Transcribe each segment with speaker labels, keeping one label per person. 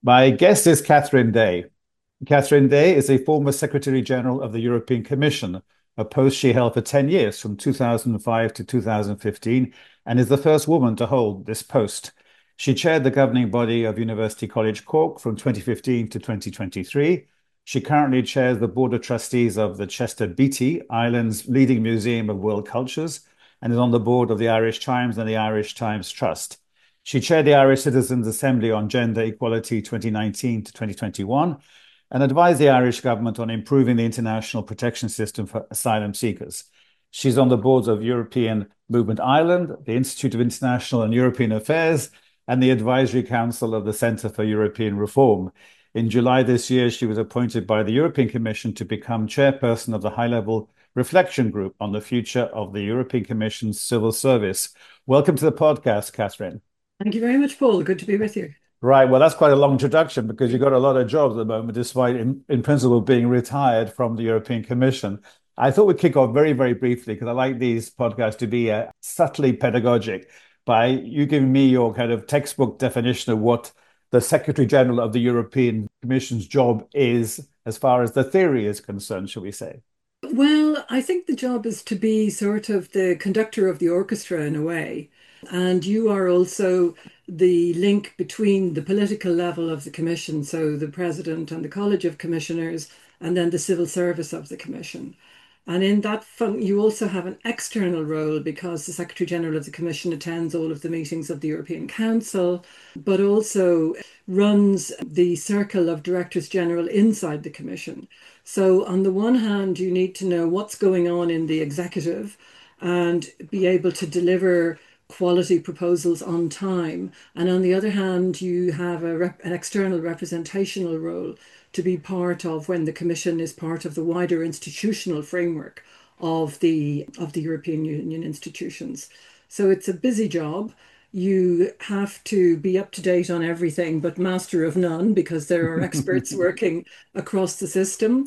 Speaker 1: My guest is Catherine Day. Catherine Day is a former Secretary General of the European Commission, a post she held for 10 years from 2005 to 2015, and is the first woman to hold this post. She chaired the governing body of University College Cork from 2015 to 2023. She currently chairs the Board of Trustees of the Chester Beatty, Ireland's leading museum of world cultures, and is on the board of the Irish Times and the Irish Times Trust. She chaired the Irish Citizens' Assembly on Gender Equality 2019 to 2021 and advised the Irish government on improving the international protection system for asylum seekers. She's on the boards of European Movement Ireland, the Institute of International and European Affairs, and the Advisory Council of the Centre for European Reform. In July this year, she was appointed by the European Commission to become chairperson of the high-level reflection group on the future of the European Commission's civil service. Welcome to the podcast, Catherine.
Speaker 2: Thank you very much, Paul. Good to be with you.
Speaker 1: Right. Well, that's quite a long introduction because you've got a lot of jobs at the moment, despite in principle being retired from the European Commission. I thought we'd kick off very, very briefly because I like these podcasts to be subtly pedagogic by you giving me your kind of textbook definition of what the Secretary General of the European Commission's job is as far as the theory is concerned, shall we say?
Speaker 2: Well, I think the job is to be sort of the conductor of the orchestra in a way. And you are also the link between the political level of the Commission, so the President and the College of Commissioners, and then the civil service of the Commission. And in that you also have an external role because the Secretary General of the Commission attends all of the meetings of the European Council, but also runs the circle of Directors General inside the Commission. So on the one hand, you need to know what's going on in the executive and be able to deliver quality proposals on time. And on the other hand, you have an external representational role to be part of when the Commission is part of the wider institutional framework of the European Union institutions. So it's a busy job. You have to be up to date on everything, but master of none, because there are experts working across the system.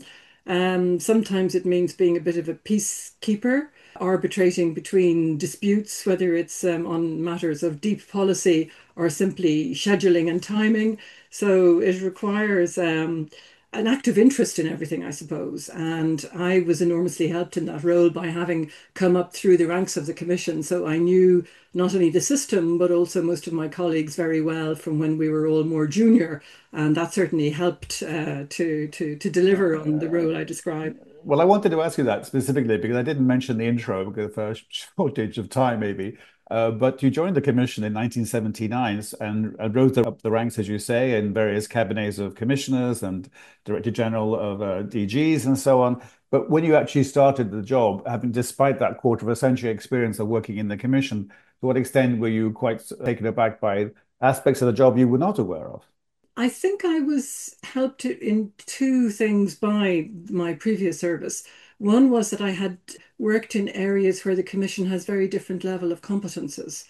Speaker 2: Sometimes it means being a bit of a peacekeeper, arbitrating between disputes, whether it's on matters of deep policy or simply scheduling and timing. So it requires an active interest in everything, I suppose. And I was enormously helped in that role by having come up through the ranks of the Commission. So I knew not only the system, but also most of my colleagues very well from when we were all more junior. And that certainly helped to deliver on the role I described.
Speaker 1: Well, I wanted to ask you that specifically because I didn't mention the intro because of a shortage of time, maybe. But you joined the commission in 1979 and rose up the ranks, as you say, in various cabinets of commissioners and director general of DGs and so on. But when you actually started the job, having despite that quarter of a century experience of working in the commission, to what extent were you quite taken aback by aspects of the job you were not aware of?
Speaker 2: I think I was helped in two things by my previous service. One was that I had worked in areas where the Commission has very different level of competences.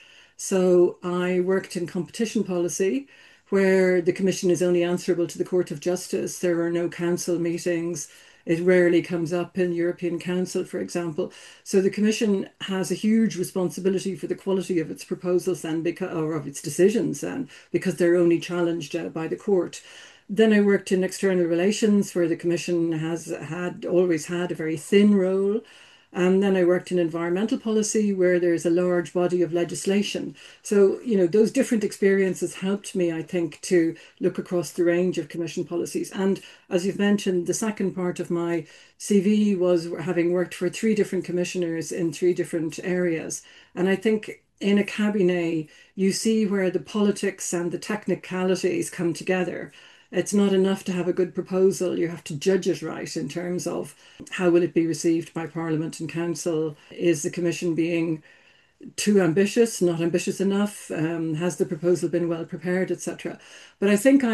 Speaker 2: So I worked in competition policy, where the Commission is only answerable to the Court of Justice. There are no council meetings. It rarely comes up in European Council, for example. So the Commission has a huge responsibility for the quality of its proposals and because, or of its decisions, and because they're only challenged by the court. Then I worked in external relations, where the Commission has always had a very thin role. And then I worked in environmental policy, where there's a large body of legislation. So, those different experiences helped me, I think, to look across the range of Commission policies. And as you've mentioned, the second part of my CV was having worked for three different commissioners in three different areas. And I think in a cabinet, you see where the politics and the technicalities come together. It's not enough to have a good proposal. You have to judge it right in terms of how will it be received by Parliament and Council? Is the Commission being too ambitious, not ambitious enough? Has the proposal been well prepared, etc.? But I think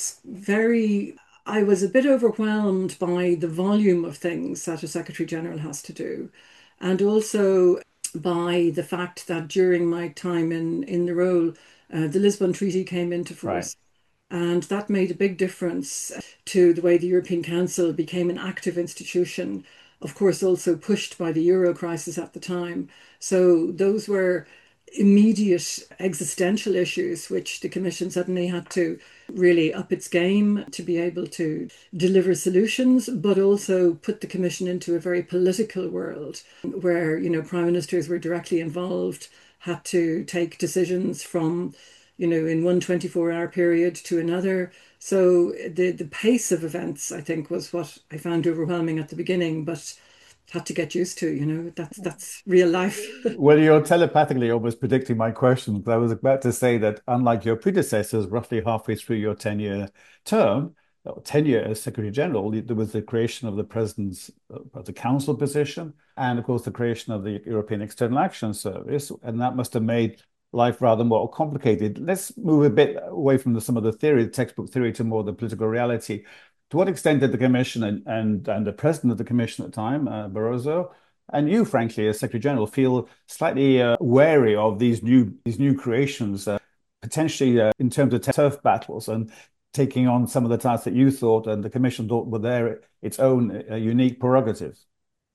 Speaker 2: I was a bit overwhelmed by the volume of things that a Secretary General has to do, and also by the fact that during my time in the role, the Lisbon Treaty came into
Speaker 1: Right.
Speaker 2: force. And that made a big difference to the way the European Council became an active institution, of course, also pushed by the Euro crisis at the time. So those were immediate existential issues, which the Commission suddenly had to really up its game to be able to deliver solutions, but also put the Commission into a very political world where, prime ministers were directly involved, had to take decisions from, in one 24-hour period to another. So the pace of events, I think, was what I found overwhelming at the beginning, but had to get used to, that's real life.
Speaker 1: Well, you're telepathically almost predicting my question. 'Cause I was about to say that unlike your predecessors, roughly halfway through your 10-year term, or tenure as Secretary General, there was the creation of the President's of the Council position, and of course the creation of the European External Action Service, and that must have made life rather more complicated. Let's move a bit away from some of the theory, the textbook theory, to more the political reality. To what extent did the Commission and the President of the Commission at the time, Barroso, and you, frankly, as Secretary General, feel slightly wary of these new creations, potentially in terms of turf battles and taking on some of the tasks that you thought and the Commission thought were its own unique prerogatives?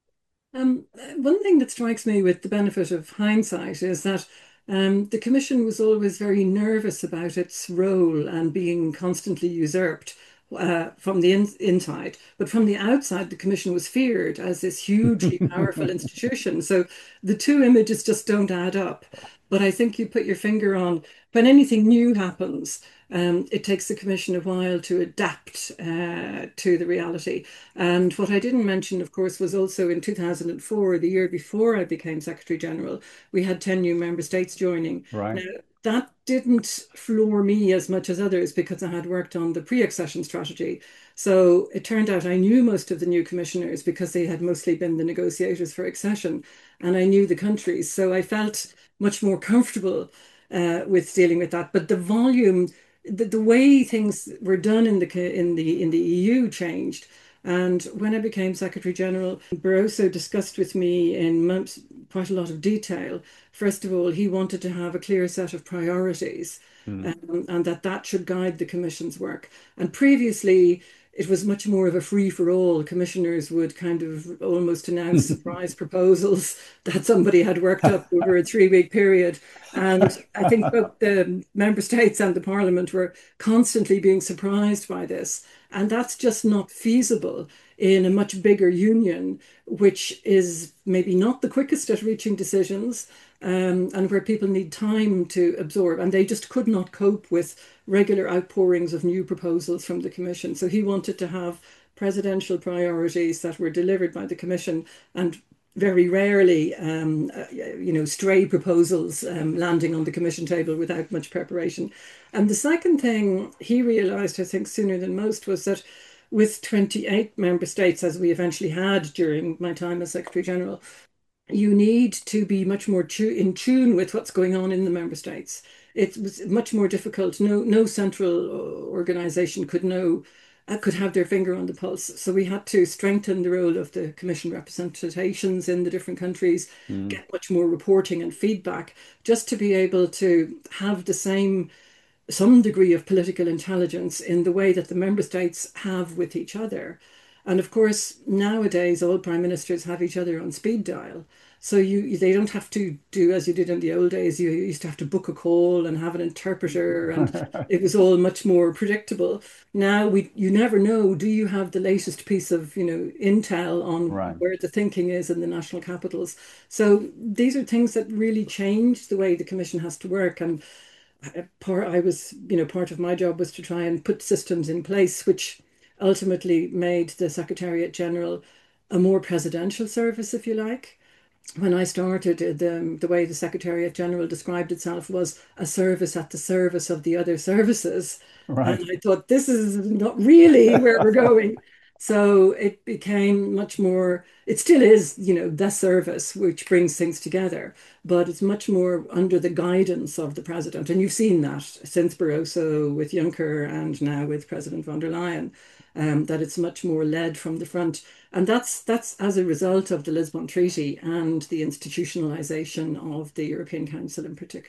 Speaker 2: One thing that strikes me with the benefit of hindsight is that the Commission was always very nervous about its role and being constantly usurped from the inside. But from the outside, the Commission was feared as this hugely powerful institution. So the two images just don't add up. But I think you put your finger on when anything new happens, it takes the Commission a while to adapt to the reality. And what I didn't mention, of course, was also in 2004, the year before I became Secretary General, we had 10 new member states joining.
Speaker 1: Right.
Speaker 2: Now, that didn't floor me as much as others because I had worked on the pre-accession strategy. So it turned out I knew most of the new commissioners because they had mostly been the negotiators for accession, and I knew the countries. So I felt much more comfortable with dealing with that. But the volume, the way things were done in the EU changed. And when I became Secretary General, Barroso discussed with me in quite a lot of detail. First of all, he wanted to have a clear set of priorities,
Speaker 1: Mm.
Speaker 2: and that should guide the Commission's work. And previously, it was much more of a free for all. Commissioners would kind of almost announce surprise proposals that somebody had worked up over a 3-week period. And I think both the member states and the Parliament were constantly being surprised by this. And that's just not feasible in a much bigger union, which is maybe not the quickest at reaching decisions, and where people need time to absorb. And they just could not cope with regular outpourings of new proposals from the Commission. So he wanted to have presidential priorities that were delivered by the Commission, and very rarely, stray proposals landing on the Commission table without much preparation. And the second thing he realised, I think, sooner than most, was that with 28 member states, as we eventually had during my time as Secretary General, you need to be much more in tune with what's going on in the member states. It was much more difficult. No central organization could have their finger on the pulse. So we had to strengthen the role of the Commission representations in the different countries,
Speaker 1: Mm.
Speaker 2: get much more reporting and feedback, just to be able to have some degree of political intelligence in the way that the member states have with each other. And of course, nowadays, all prime ministers have each other on speed dial. So they don't have to do as you did in the old days. You used to have to book a call and have an interpreter, and it was all much more predictable. Now you never know. Do you have the latest piece of intel on
Speaker 1: Right.
Speaker 2: where the thinking is in the national capitals? So these are things that really change the way the Commission has to work. And part of my job was to try and put systems in place, which ultimately made the Secretariat General a more presidential service, if you like. When I started, the way the Secretariat General described itself was a service at the service of the other services. And
Speaker 1: Right.
Speaker 2: I thought, this is not really where we're going. So it became much more, it still is, the service which brings things together, but it's much more under the guidance of the president. And you've seen that since Barroso with Juncker and now with President von der Leyen, that it's much more led from the front. And that's as a result of the Lisbon Treaty and the institutionalization of the European Council in particular.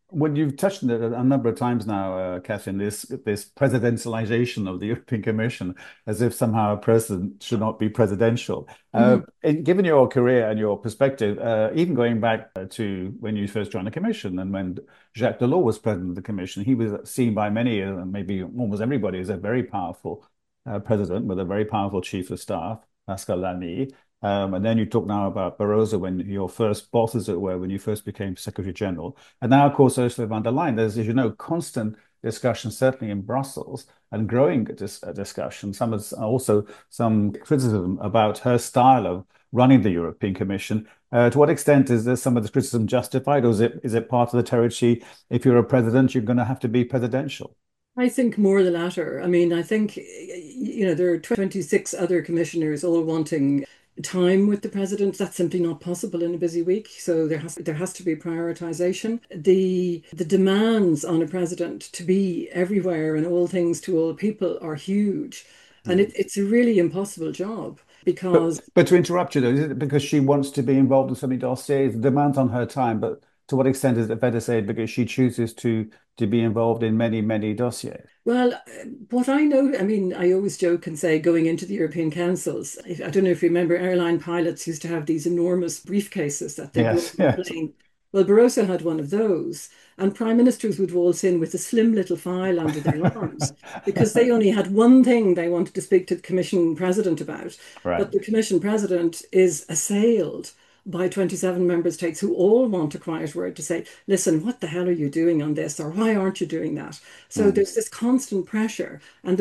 Speaker 1: Well, you've touched on it a number of times now, Catherine, this presidentialization of the European Commission, as if somehow a president should not be presidential.
Speaker 2: Mhm.
Speaker 1: Given your career and your perspective, even going back to when you first joined the Commission and when Jacques Delors was president of the Commission, he was seen by many, maybe almost everybody, as a very powerful president with a very powerful chief of staff, Pascal Lamy. And then you talk now about Barroso when your first boss, as it were, when you first became Secretary General. And now, of course, Ursula von der Leyen, there's, as you know, constant discussion, certainly in Brussels, and growing discussion. Also some criticism about her style of running the European Commission. To what extent is there some of the criticism justified, or is it part of the territory? If you're a president, you're going to have to be presidential.
Speaker 2: I think more the latter. I mean, I think, there are 26 other commissioners all wanting time with the president. That's simply not possible in a busy week. So there has to be prioritization. The demands on a president to be everywhere and all things to all people are huge. And
Speaker 1: Mm.
Speaker 2: it's a really impossible job
Speaker 1: But
Speaker 2: because,
Speaker 1: but to interrupt you though, is it because she wants to be involved in so many dossiers, demands on her time? But to what extent is it fair to say because she chooses to be involved in many, many dossiers?
Speaker 2: well, what I know, I mean, I always joke and say going into the European councils, I don't know if you remember, airline pilots used to have these enormous briefcases that they brought
Speaker 1: Yes,
Speaker 2: on the
Speaker 1: yes.
Speaker 2: plane. Well, Barroso had one of those, and prime ministers would waltz in with a slim little file under their arms because they only had one thing they wanted to speak to the commission president about.
Speaker 1: Right.
Speaker 2: But the commission president is assailed by 27 member states who all want a quiet word to say, listen, what the hell are you doing on this? Or why aren't you doing that? So
Speaker 1: Mm.
Speaker 2: there's this constant pressure, and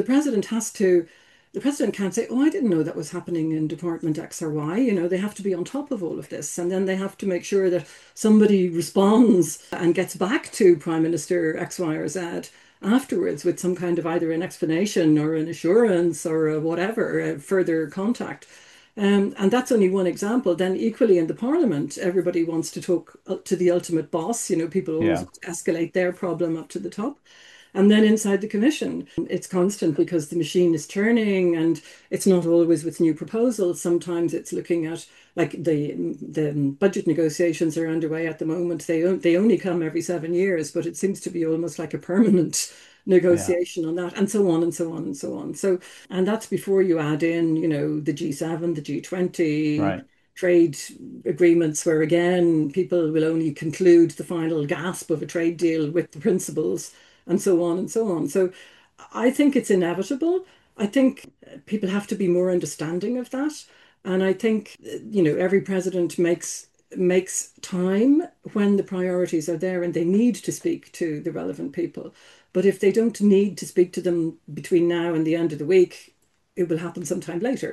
Speaker 2: the president can't say, oh, I didn't know that was happening in Department X or Y. They have to be on top of all of this. And then they have to make sure that somebody responds and gets back to Prime Minister X, Y, or Z afterwards with some kind of either an explanation or an assurance or a whatever, a further contact. And that's only one example. Then, equally in the parliament, everybody wants to talk to the ultimate boss. People always
Speaker 1: Yeah.
Speaker 2: escalate their problem up to the top. And then inside the commission, it's constant because the machine is turning and it's not always with new proposals. Sometimes it's looking at like the budget negotiations are underway at the moment. They only come every 7 years, but it seems to be almost like a permanent
Speaker 1: Yeah.
Speaker 2: negotiation on that, and so on and so on and so on. So, and that's before you add in, the G7, the G20,
Speaker 1: Right.
Speaker 2: trade agreements, where again, people will only conclude the final gasp of a trade deal with the principals, and so on and so on. So, I think it's inevitable. I think people have to be more understanding of that. And I think, every president makes time when the priorities are there and they need to speak to the relevant people. But if they don't need to speak to them between now and the end of the week, it will happen sometime later.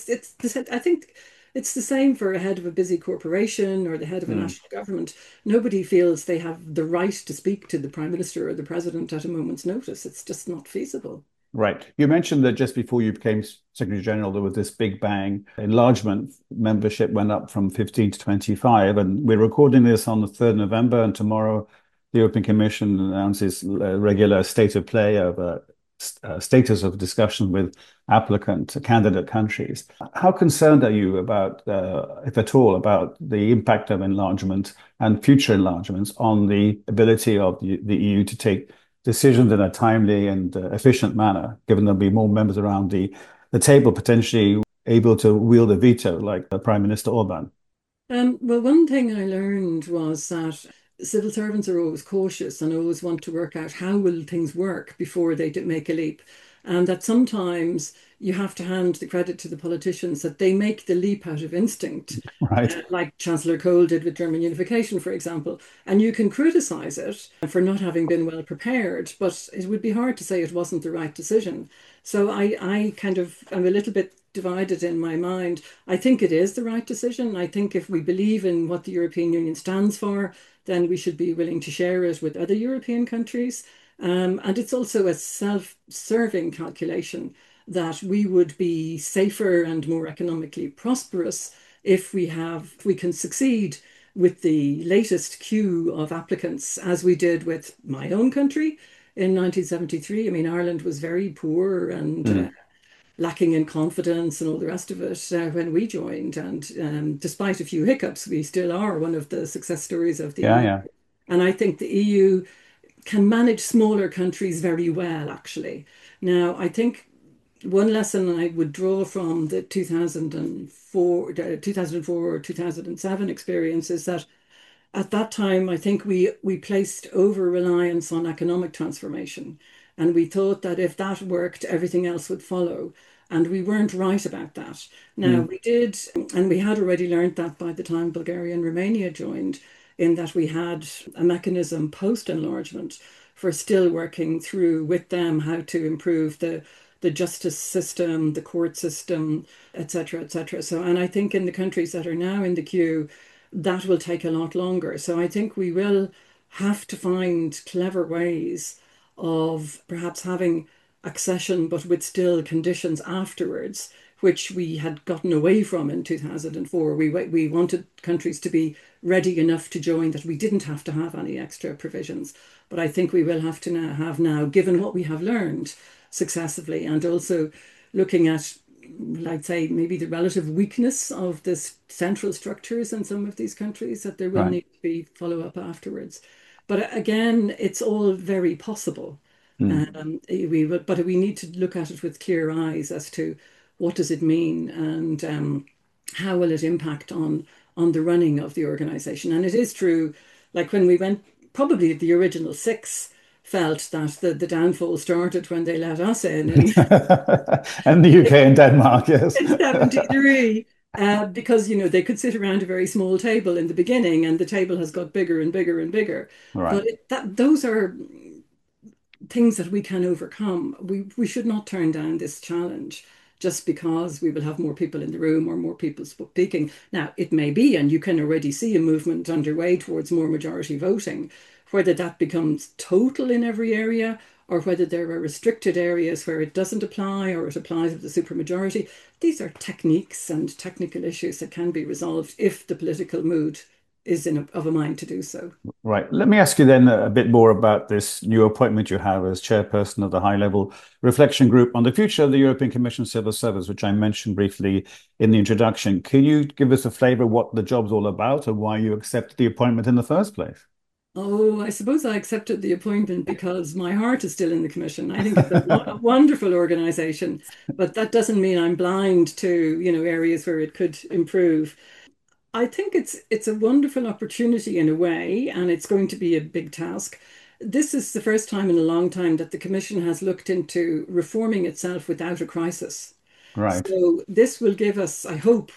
Speaker 2: I think it's the same for a head of a busy corporation or the head of a
Speaker 1: Mm.
Speaker 2: national government. Nobody feels they have the right to speak to the prime minister or the president at a moment's notice. It's just not feasible.
Speaker 1: Right. You mentioned that just before you became Secretary General, there was this big bang enlargement. Membership went up from 15 to 25. And we're recording this on the 3rd of November. And tomorrow, the European Commission announces a regular state of play of status of discussion with applicant candidate countries. How concerned are you about, if at all, about the impact of enlargement and future enlargements on the ability of the EU to take decisions in a timely and efficient manner, given there'll be more members around the table potentially able to wield a veto, like Prime Minister Orban?
Speaker 2: Well, one thing I learned was that civil servants are always cautious and always want to work out how will things work before they make a leap. And that sometimes you have to hand the credit to the politicians that they make the leap out of instinct,
Speaker 1: Right.
Speaker 2: like Chancellor Kohl did with German unification, for example. And you can criticize it for not having been well prepared, but it would be hard to say it wasn't the right decision. So I kind of am a little bit divided in my mind. I think it is the right decision. I think if we believe in what the European Union stands for, then we should be willing to share it with other European countries. And it's also a self-serving calculation that we would be safer and more economically prosperous if we can succeed with the latest queue of applicants, as we did with my own country in 1973. I mean, Ireland was very poor and
Speaker 1: Mm.
Speaker 2: lacking in confidence and all the rest of it when we joined. And despite a few hiccups, we still are one of the success stories of the
Speaker 1: Yeah,
Speaker 2: EU.
Speaker 1: yeah.
Speaker 2: And I think the EU can manage smaller countries very well, actually. Now, I think one lesson I would draw from the 2004 or 2007 experience is that at that time, I think we placed over reliance on economic transformation, and we thought that if that worked, everything else would follow. And we weren't right about that. Now,
Speaker 1: Mm.
Speaker 2: we did, and we had already learned that by the time Bulgaria and Romania joined, in that we had a mechanism post enlargement for still working through with them how to improve the justice system, the court system, etc., etc. So, and I think in the countries that are now in the queue, that will take a lot longer. So I think we will have to find clever ways of perhaps having accession, but with still conditions afterwards, which we had gotten away from in 2004. We wanted countries to be ready enough to join that we didn't have to have any extra provisions. But I think we will have to now, given what we have learned successively, and also looking at, like, say, maybe the relative weakness of the central structures in some of these countries, that there will
Speaker 1: Right.
Speaker 2: need to be follow up afterwards. But again, it's all very possible.
Speaker 1: Mm.
Speaker 2: But we need to look at it with clear eyes as to what does it mean, and how will it impact on the running of the organization. And it is true, like when we went, probably the original six felt that the downfall started when they let us in
Speaker 1: And the UK and Denmark, yes.
Speaker 2: in 73. Because they could sit around a very small table in the beginning, and the table has got bigger and bigger and bigger.
Speaker 1: Right.
Speaker 2: But those are things that we can overcome. We should not turn down this challenge just because we will have more people in the room or more people speaking. Now, it may be, and you can already see a movement underway towards more majority voting. Whether that becomes total in every area, or whether there are restricted areas where it doesn't apply or it applies with the supermajority, these are techniques and technical issues that can be resolved if the political mood is of a mind to do so.
Speaker 1: Right. Let me ask you then a bit more about this new appointment you have as chairperson of the high-level reflection group on the future of the European Commission Civil Service, which I mentioned briefly in the introduction. Can you give us a flavor of what the job's all about and why you accepted the appointment in the first place?
Speaker 2: Oh, I suppose I accepted the appointment because my heart is still in the commission. I think it's a wonderful organization, but that doesn't mean I'm blind to, areas where it could improve. I think it's a wonderful opportunity in a way, and it's going to be a big task. This is the first time in a long time that the Commission has looked into reforming itself without a crisis.
Speaker 1: Right.
Speaker 2: So this will give us, I hope,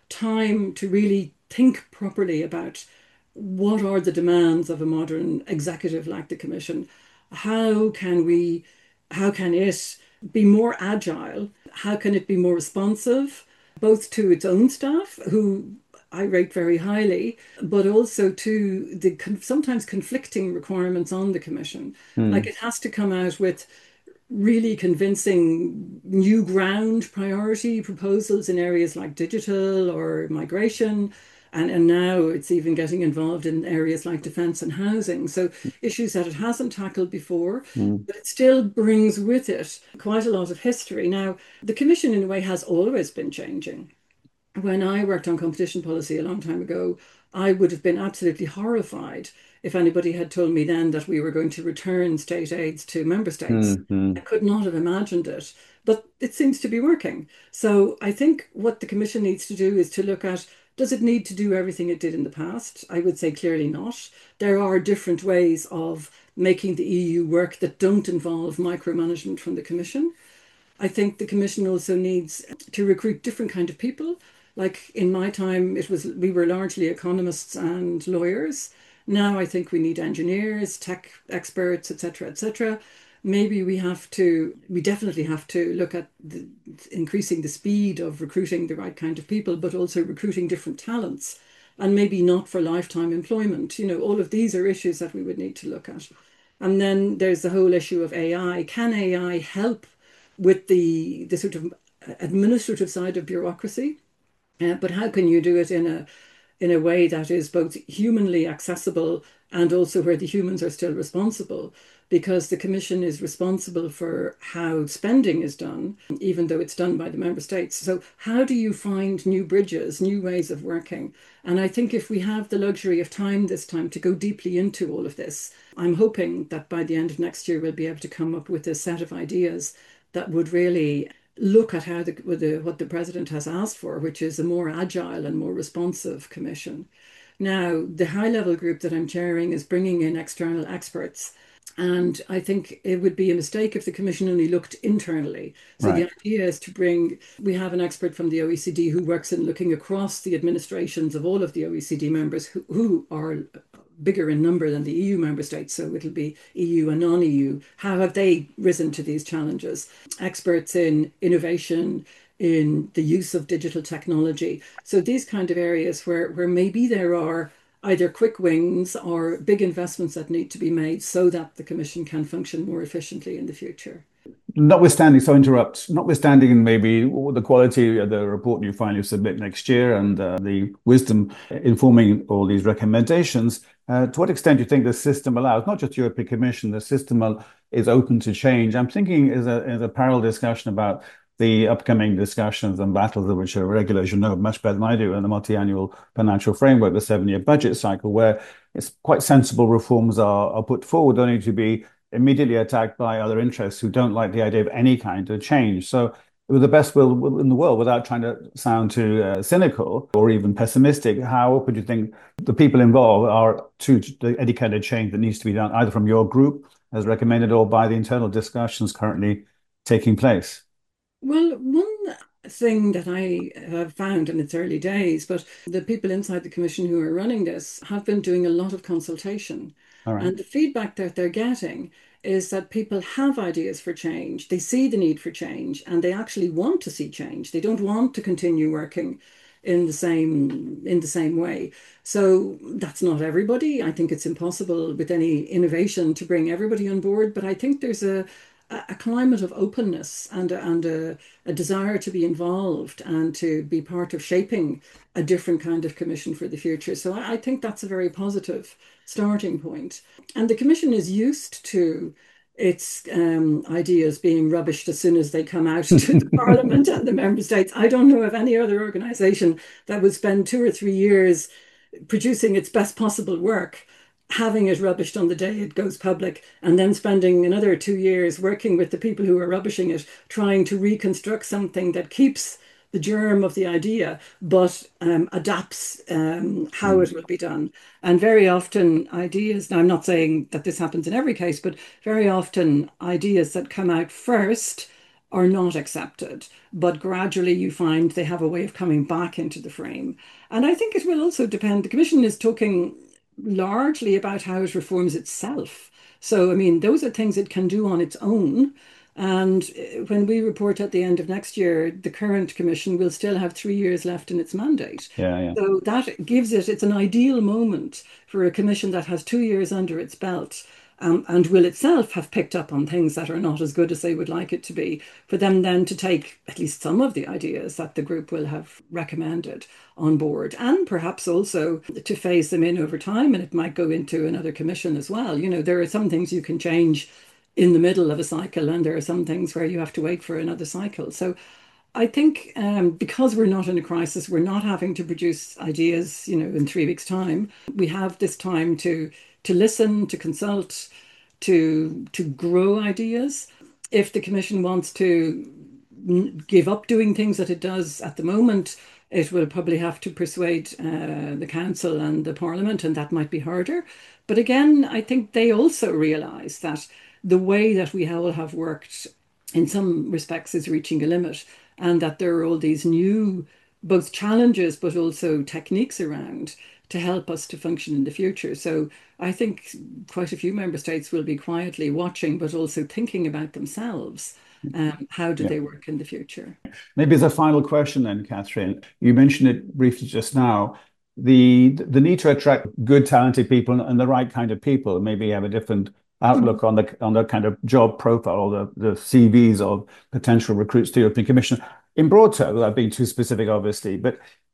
Speaker 2: time to really think properly about what are the demands of a modern executive like the Commission. How can we, how can it be more agile? How can it be more responsive, both to its own staff, who I rate very highly, but also to the sometimes conflicting requirements on the Commission. Like,
Speaker 1: Hmm.
Speaker 2: it has to come out with really convincing new ground priority proposals in areas like digital or migration. And now it's even getting involved in areas like defence and housing. So issues that it hasn't tackled before,
Speaker 1: Hmm.
Speaker 2: but it still brings with it quite a lot of history. Now, the Commission, in a way, has always been changing. When I worked on competition policy a long time ago, I would have been absolutely horrified if anybody had told me then that we were going to return state aids to member states.
Speaker 1: Hmm. Hmm.
Speaker 2: I could not have imagined it, but it seems to be working. So I think what the Commission needs to do is to look at, does it need to do everything it did in the past? I would say clearly not. There are different ways of making the EU work that don't involve micromanagement from the Commission. I think the Commission also needs to recruit different kind of people. Like in my time, we were largely economists and lawyers. Now I think we need engineers, tech experts, etc., etc. Maybe we definitely have to look at increasing the speed of recruiting the right kind of people, but also recruiting different talents, and maybe not for lifetime employment. All of these are issues that we would need to look at. And then there's the whole issue of AI. Can AI help with the sort of administrative side of bureaucracy? But how can you do it in a way that is both humanly accessible and also where the humans are still responsible, because the Commission is responsible for how spending is done, even though it's done by the member states. So, how do you find new bridges, new ways of working? And I think if we have the luxury of time this time to go deeply into all of this, I'm hoping that by the end of next year, we'll be able to come up with a set of ideas that would really look at how what the president has asked for, which is a more agile and more responsive commission. Now, the high level group that I'm chairing is bringing in external experts. And I think it would be a mistake if the Commission only looked internally. So the
Speaker 1: Right.
Speaker 2: idea is to bring, we have an expert from the OECD who works in looking across the administrations of all of the OECD members who are bigger in number than the EU member states. So it'll be EU and non EU. How have they risen to these challenges? Experts in innovation, in the use of digital technology. So these kind of areas where maybe there are either quick wins or big investments that need to be made so that the Commission can function more efficiently in the future.
Speaker 1: Notwithstanding maybe the quality of the report you finally submit next year and the wisdom informing all these recommendations, to what extent do you think the system allows, not just European Commission, the system is open to change? I'm thinking as a parallel discussion about the upcoming discussions and battles of which are regular, as you know, much better than I do, in the multi-annual financial framework, the 7-year budget cycle, where it's quite sensible reforms are put forward, only to be immediately attacked by other interests who don't like the idea of any kind of change. So, with the best will in the world, without trying to sound too cynical or even pessimistic, how open do you think the people involved are to any kind of change that needs to be done, either from your group as recommended or by the internal discussions currently taking place?
Speaker 2: Well, one thing that I have found in its early days, but the people inside the Commission who are running this have been doing a lot of consultation.
Speaker 1: All right.
Speaker 2: And the feedback that they're getting is that people have ideas for change. They see the need for change and they actually want to see change. They don't want to continue working in the same way. So that's not everybody. I think it's impossible with any innovation to bring everybody on board, but I think there's a climate of openness and a desire to be involved and to be part of shaping a different kind of commission for the future. So I think that's a very positive starting point. And the commission is used to its ideas being rubbished as soon as they come out to the parliament and the member states. I don't know of any other organization that would spend 2 or 3 years producing its best possible work, having it rubbished on the day it goes public, and then spending another 2 years working with the people who are rubbishing it, trying to reconstruct something that keeps the germ of the idea, but adapts how
Speaker 1: Mm.
Speaker 2: it will be done. And very often, ideas, now I'm not saying that this happens in every case, but very often, ideas that come out first are not accepted, but gradually you find they have a way of coming back into the frame. And I think it will also depend. The Commission is talking largely about how it reforms itself. So, I mean, those are things it can do on its own. And when we report at the end of next year, the current commission will still have 3 years left in its mandate.
Speaker 1: Yeah, yeah.
Speaker 2: So that gives it's an ideal moment for a commission that has 2 years under its belt, and will itself have picked up on things that are not as good as they would like it to be, for them then to take at least some of the ideas that the group will have recommended on board, and perhaps also to phase them in over time. And it might go into another commission as well. There are some things you can change in the middle of a cycle, and there are some things where you have to wait for another cycle. So I think because we're not in a crisis, we're not having to produce ideas, in 3 weeks' time. We have this time to listen, to consult, to grow ideas. If the Commission wants to give up doing things that it does at the moment, it will probably have to persuade the Council and the Parliament, and that might be harder. But again, I think they also realise that the way that we all have worked in some respects is reaching a limit, and that there are all these new both challenges but also techniques around to help us to function in the future. So I think quite a few member states will be quietly watching but also thinking about themselves. How do
Speaker 1: Yeah.
Speaker 2: they work in the future?
Speaker 1: Maybe as a final question then, Catherine, you mentioned it briefly just now, the need to attract good, talented people and the right kind of people, maybe have a different outlook on the kind of job profile or the CVs of potential recruits to the European Commission. In broad terms, without being too specific, obviously, but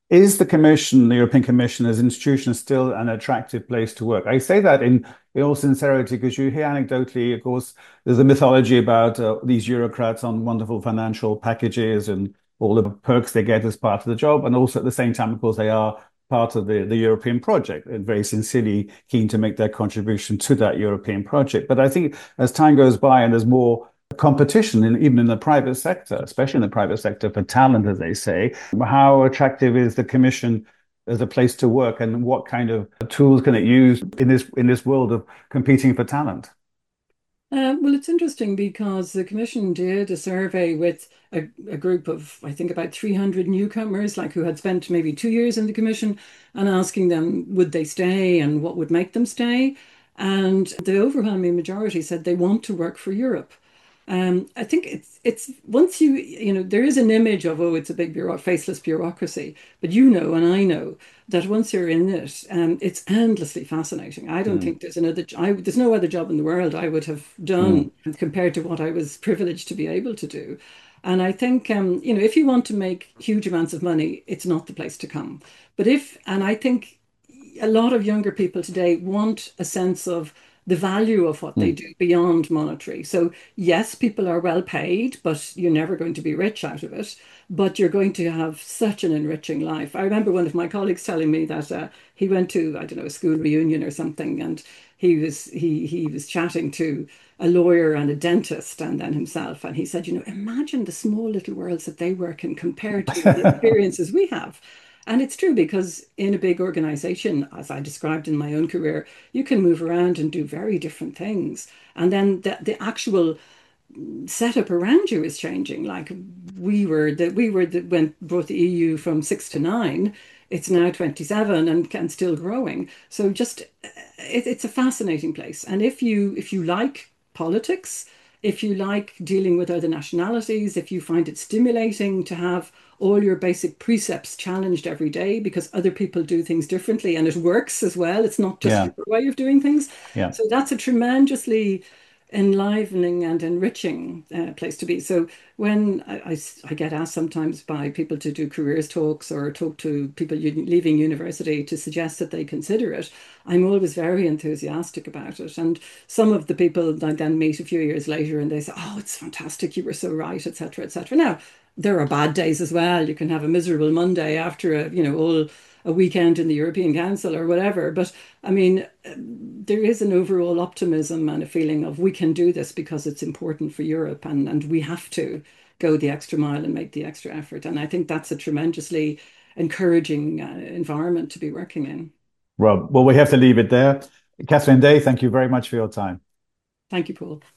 Speaker 1: Is the Commission, the European Commission as an institution, still an attractive place to work? I say that in all sincerity because you hear anecdotally, of course, there's a mythology about these bureaucrats on wonderful financial packages and all the perks they get as part of the job. And also at the same time, of course, they are part of the European project and very sincerely keen to make their contribution to that European project. But I think as time goes by and there's more competition even in the private sector, especially in the private sector for talent, as they say. How attractive is the Commission as a place to work, and what kind of tools can it use in this world of competing for talent?
Speaker 2: Well, it's interesting because the Commission did a survey with a group of, I think, about 300 newcomers, like who had spent maybe 2 years in the Commission, and asking them would they stay and what would make them stay. And the overwhelming majority said they want to work for Europe. I think it's once there is an image of, oh, it's a big faceless bureaucracy, but you know and I know that once you're in it, it's endlessly fascinating. I don't think
Speaker 1: Mm,
Speaker 2: there's no other job in the world I would have
Speaker 1: mm,
Speaker 2: done compared to what I was privileged to be able to do. And I think, if you want to make huge amounts of money, it's not the place to come. And I think a lot of younger people today want a sense of the value of what they
Speaker 1: mm.
Speaker 2: do beyond monetary. So, yes, people are well paid, but you're never going to be rich out of it. But you're going to have such an enriching life. I remember one of my colleagues telling me that he went to, I don't know, a school reunion or something, and he was chatting to a lawyer and a dentist and then himself. And he said, imagine the small little worlds that they work in compared to the experiences we have. And it's true because in a big organization, as I described in my own career, you can move around and do very different things. And then the actual setup around you is changing. Like we when brought the EU from 6 to 9, it's now 27 and still growing. So just it's a fascinating place. And if you like politics, if you like dealing with other nationalities, if you find it stimulating to have all your basic precepts challenged every day because other people do things differently and it works as well. It's not just
Speaker 1: Yeah,
Speaker 2: your way of doing things.
Speaker 1: yeah.
Speaker 2: So that's a tremendously enlivening and enriching place to be. So when I get asked sometimes by people to do careers talks or talk to people leaving university to suggest that they consider it, I'm always very enthusiastic about it. And some of the people I then meet a few years later and they say, oh, it's fantastic, you were so right, etc., etc. Now, there are bad days as well. You can have a miserable Monday after all a weekend in the European Council or whatever. But I mean, there is an overall optimism and a feeling of we can do this because it's important for Europe and we have to go the extra mile and make the extra effort. And I think that's a tremendously encouraging environment to be working in.
Speaker 1: Well, we have to leave it there. Catherine Day, thank you very much for your time.
Speaker 2: Thank you, Paul.